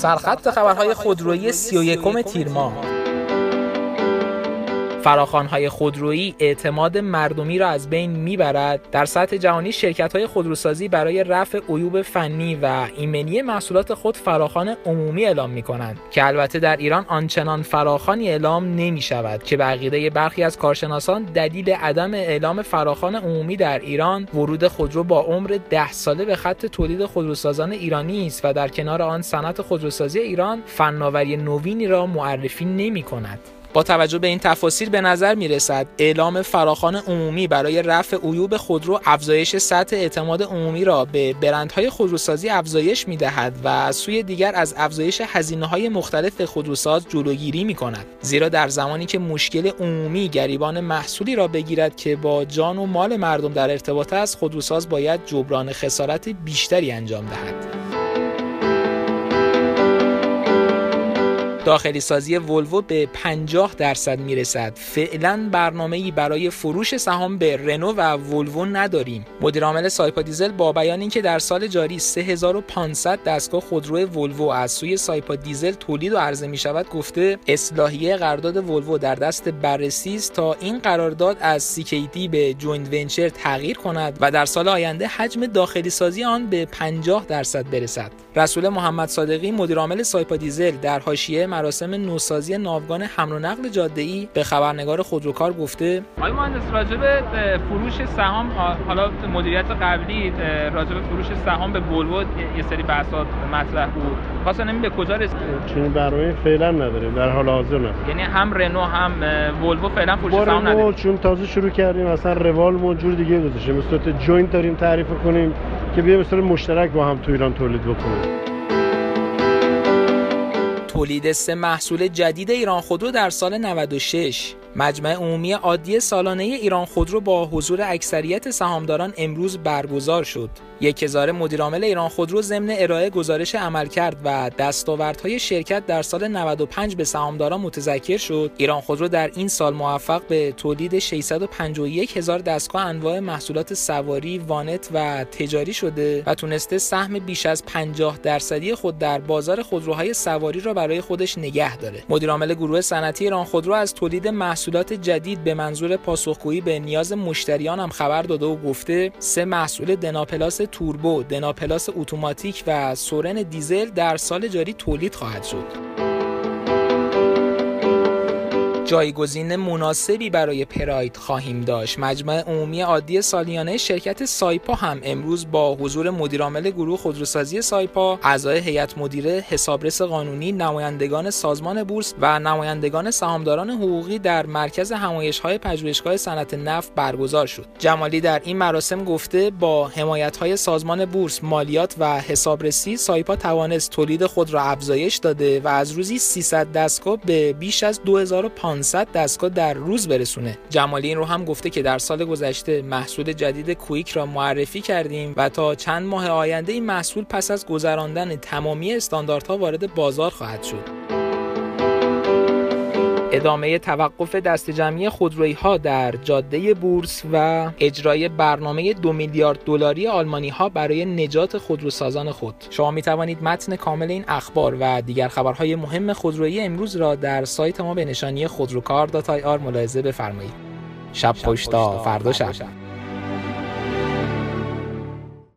سرخط خبرهای خودرویی 31 تیر ماه. فراخوان‌های خودرویی اعتماد مردمی را از بین میبرد. در سطح جهانی شرکت‌های خودروسازی برای رفع عیوب فنی و ایمنی محصولات خود فراخوان عمومی اعلام می‌کنند که البته در ایران آنچنان فراخوانی اعلام نمی‌شود که به عقیده برخی از کارشناسان دلیل عدم اعلام فراخوان عمومی در ایران ورود خودرو با عمر 10 ساله به خط تولید خودروسازان ایرانی است و در کنار آن صنعت خودروسازی ایران فناوری نوینی را معرفی نمی‌کند. با توجه به این تفاصیل به نظر می‌رسد اعلام فراخوان عمومی برای رفع عیوب خودرو افزایش سطح اعتماد عمومی را به برندهای خودروسازی افزایش می‌دهد و از سوی دیگر از افزایش هزینه‌های مختلف خودروساز جلوگیری می‌کند. زیرا در زمانی که مشکل عمومی گریبان محصولی را بگیرد که با جان و مال مردم در ارتباط است، خودروساز باید جبران خسارت بیشتری انجام دهد. داخلی سازی ولوو به 50% میرسد. فعلا برنامه‌ای برای فروش سهام به رنو و ولوو نداریم. مدیر عامل سایپا دیزل با بیان اینکه در سال جاری 3500 دستگاه خودرو ولوو از سوی سایپا دیزل تولید و عرضه می‌شود گفته اصلاحیه قرارداد ولوو در دست بررسی است تا این قرارداد از CKD به جوینت ونچر تغییر کند و در سال آینده حجم داخلی سازی آن به 50% برسد. رسول محمد صادقی مدیر عامل سایپا دیزل در حاشیه مراسم نوسازی ناوگان حمل و نقل جاده‌ای به خبرنگار خودروکار گفته: آقای مهندس راجع به فروش سهام، حالا مدیریت قبلی راجع به فروش سهام به ولوو یه سری بحثات مطرح بود. خواستم به کجا رسید؟ چنین برنامه‌ای فعلا نداریم، در حال حاضر نداریم. یعنی هم رنو هم ولوو فعلا فروش سهام نداریم. چون تازه شروع کردیم، اصلا روال موجود دیگه گذاشتیم. به صورت جوینت داریم تعریف کنیم که بیایم به صورت مشترک با هم تو ایران تولید بکنیم. تولید 3 محصول جدید ایران خودرو در سال 96. مجمع عمومی عادی سالانه ایران خودرو با حضور اکثریت سهامداران امروز برگزار شد. هزار مدیر عامل ایران خودرو ضمن ارائه گزارش عملکرد و دستاوردهای شرکت در سال 95 به سهامداران متذکر شد. ایران خودرو در این سال موفق به تولید 651,000 دستگاه انواع محصولات سواری، وانت و تجاری شده و تونسته سهم بیش از 50% خود در بازار خودروهای سواری را برای خودش نگه داره. مدیر عامل گروه صنعتی ایران خودرو از تولید محصولات جدید به منظور پاسخگویی به نیاز مشتریان هم خبر داده و گفته 3 محصول دناپلاس توربو، دناپلاس اتوماتیک و سورن دیزل در سال جاری تولید خواهد شد. جایگزین مناسبی برای پراید خواهیم داشت. مجمع عمومی عادی سالیانه شرکت سایپا هم امروز با حضور مدیر عامل گروه خودروسازی سایپا، اعضای هیئت مدیره، حسابرس قانونی، نمایندگان سازمان بورس و نمایندگان سهامداران حقوقی در مرکز همایش‌های پژوهشگاه صنعت نفت برگزار شد. جمالی در این مراسم گفته با حمایت‌های سازمان بورس، مالیات و حسابرسی سایپا توانست تولید خود را افزایش داده و از روزی 300 دستگاه به بیش از 2500 دستگاه در روز برسونه. جمالی این رو هم گفته که در سال گذشته محصول جدید کویک را معرفی کردیم و تا چند ماه آینده این محصول پس از گذراندن تمامی استانداردها وارد بازار خواهد شد. ادامه توقف دسته‌جمعی خودرویی‌ها در جاده بورس و اجرای برنامه 2 میلیارد دلاری آلمانی‌ها برای نجات خودروسازان خود. شما می‌توانید متن کامل این اخبار و دیگر خبرهای مهم خودرویی امروز را در سایت ما به نشانی خودروکار.ir ملاحظه بفرمایید. شب خوش تا فردا شب.